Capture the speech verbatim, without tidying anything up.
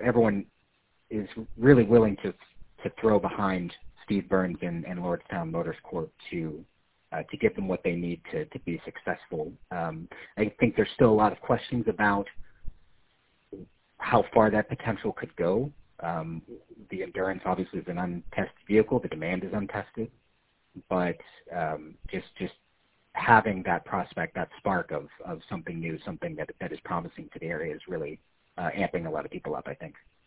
everyone is really willing to to throw behind Steve Burns and, and Lordstown Motorsport to uh, to give them what they need to, to be successful. Um, I think there's still a lot of questions about how far that potential could go. Um, the Endurance obviously is an untested vehicle. The demand is untested, but um, just just having that prospect, that spark of, of something new, something that that is promising to the area, is really uh, amping a lot of people up, I think.